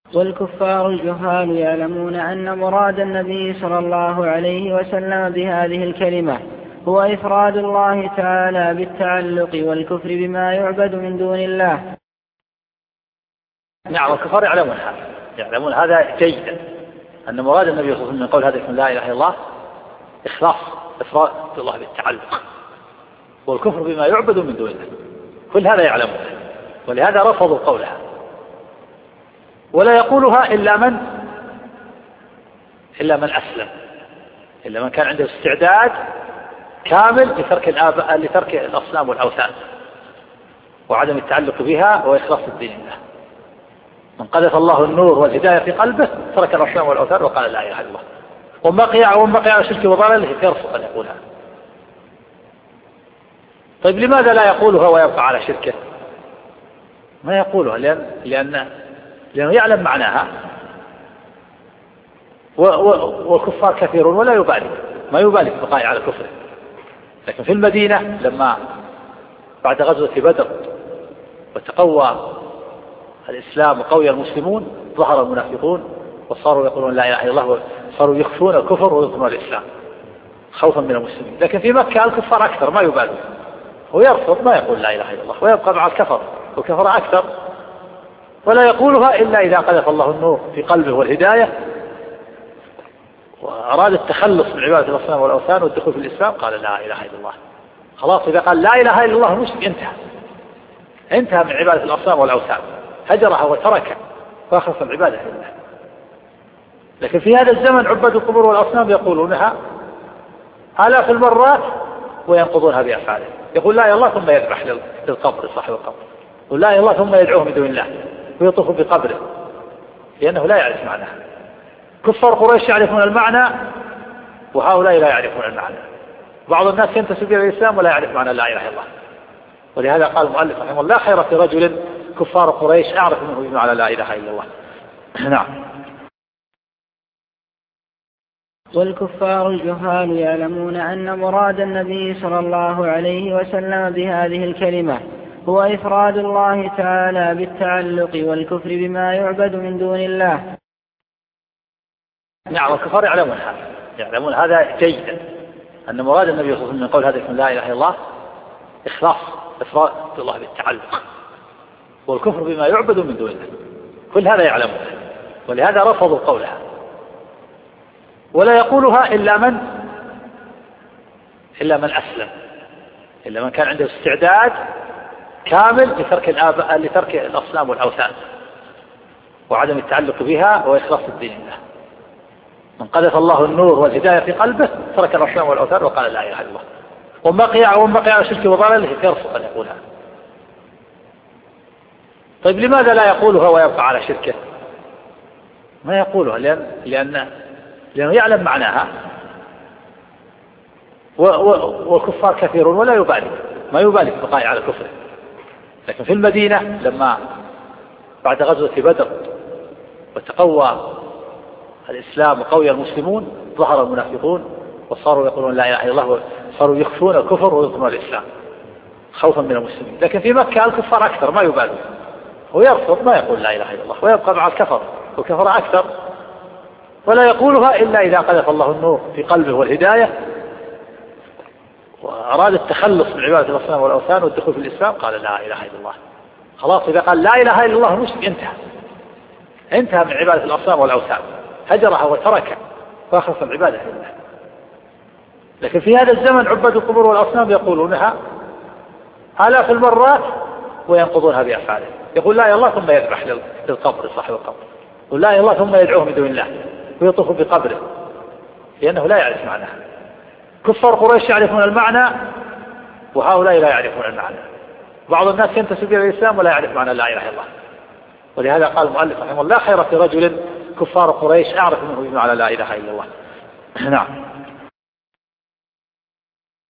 والكفار الجهال يعلمون أن مراد النبي صلى الله عليه وسلم بهذه الكلمة هو إفراد الله تعالى بالتعلق والكفر بما يعبد من دون الله. نعم، الكفار يعلمون هذا جيدا، أن مراد النبي صلى الله عليه وسلم من قول هذا لا إله إلا الله إخلاص إفراد الله بالتعلق والكفر بما يعبد من دون الله، كل هذا يعلمون، ولهذا رفضوا قولها، ولا يقولها إلا من أسلم، إلا من كان عنده استعداد كامل لترك الأصنام والأوثان وعدم التعلق بها وإخلاص الدين لله. من قذف الله النور والهداية في قلبه ترك الأصنام والأوثان وقال لا إله إلا الله، ومن بقي على شرك وضلاله يرفض أن يقولها. طيب لماذا لا يقولها ويبقى على شركه؟ ما يقولها لأنه يعلم معناها، والكفار كثيرون ولا ما يبالي بقاء على كفره. لكن في المدينة لما بعد غزوة بدر وتقوى الإسلام وقوي المسلمون ظهر المنافقون وصاروا يقولون لا إله إلا الله، وصاروا يخفون الكفر ويظهرون الإسلام خوفا من المسلمين. لكن في مكة الكفار أكثر ما يبالون، هو يرفض ما يقول لا إله إلا الله ويبقى مع الكفر، والكفر أكثر، ولا يقولها إلا إذا قذف الله النور في قلبه والهداية وأراد التخلص من عبادة الأصنام والأوثان والدخول في الإسلام قال لا إله إلا الله. خلاص إذا قال لا إله إلا الله مشرك انتهى من عبادة الأصنام والأوثان، هجرها وتركها فأخلص العبادة لله. لكن في هذا الزمن عباد القبور والأصنام يقولونها آلاف المرات وينقضونها بأفعالهم، يقول لا إله إلا الله ثم يذبح للقبر صاحب القبر، يقول لا إله إلا الله ثم يدعوه من دون الله ويطوف بقبره لأنه لا يعرف معناها. كفار قريش يعرفون المعنى وهؤلاء لا يعرفون المعنى. بعض الناس ينتسب إلى الإسلام ولا يعرف معنى لا إله إلا الله، ولهذا قال المؤلف رحمه الله لا خير في رجل كفار قريش أعرف منه بمعنى لا إله إلا الله. نعم. والكفار الجهال يعلمون أن مراد النبي صلى الله عليه وسلم بهذه الكلمة هو إفراد الله تعالى بالتعلق والكفر بما يعبد من دون الله. نعم، الكفار يعلمون هذا جيدا، أن مراد النبي صلى الله عليه وسلم من قول هذا لا إله إلا الله إخلاص إفراد الله بالتعلق والكفر بما يعبد من دون الله، كل هذا يعلمون، ولهذا رفضوا قولها، ولا يقولها إلا من أسلم، إلا من كان عنده استعداد كامل لترك الأصنام والأوثان وعدم التعلق بها وإخلاص الدين لله. من قذف الله النور والهداية في قلبه ترك الأصنام والأوثان وقال لا إله إلا الله، ومن بقي على شرك وضلاله يرفض أن يقولها. طيب لماذا لا يقولها ويبقى على شركه؟ ما يقولها لأنه يعلم معناها، والكفار كثيرون ولا ما يبالي بقاء على كفره. لكن في المدينة لما بعد غزوة بدر وتقوى الإسلام وقوي المسلمون ظهر المنافقون وصاروا يقولون لا إله إلا الله، وصاروا يخفون الكفر ويظهرون الإسلام خوفا من المسلمين. لكن في مكة الكفار أكثر ما يبالون، هو يرفض ما يقول لا إله إلا الله ويبقى مع الكفر، والكفر أكثر، ولا يقولها إلا إذا قذف الله النور في قلبه والهداية وأراد التخلص من عبادة الأصنام والأوثان والدخول في الإسلام قال لا إله إلا الله. خلاص إذا قال لا إله إلا الله مشرك انتهى من عبادة الأصنام والأوثان، هجرها وتركها فأخلص العبادة لله. لكن في هذا الزمن عباد القبور والأصنام يقولونها آلاف المرات وينقضونها بأفعالهم، يقول لا إله إلا الله ثم يذبح للقبر صاحب القبر، يقول لا إله إلا الله ثم يدعوه من دون الله ويطوف بقبره لأنه لا يعرف معناها. كفار قريش يعرفون المعنى وهؤلاء لا يعرفون المعنى. بعض الناس ينتسب إلى الإسلام ولا يعرف معنى لا إله إلا الله، ولهذا قال المؤلف رحمه الله لا خير في رجل كفار قريش أعرف منه بمعنى لا إله إلا الله. نعم.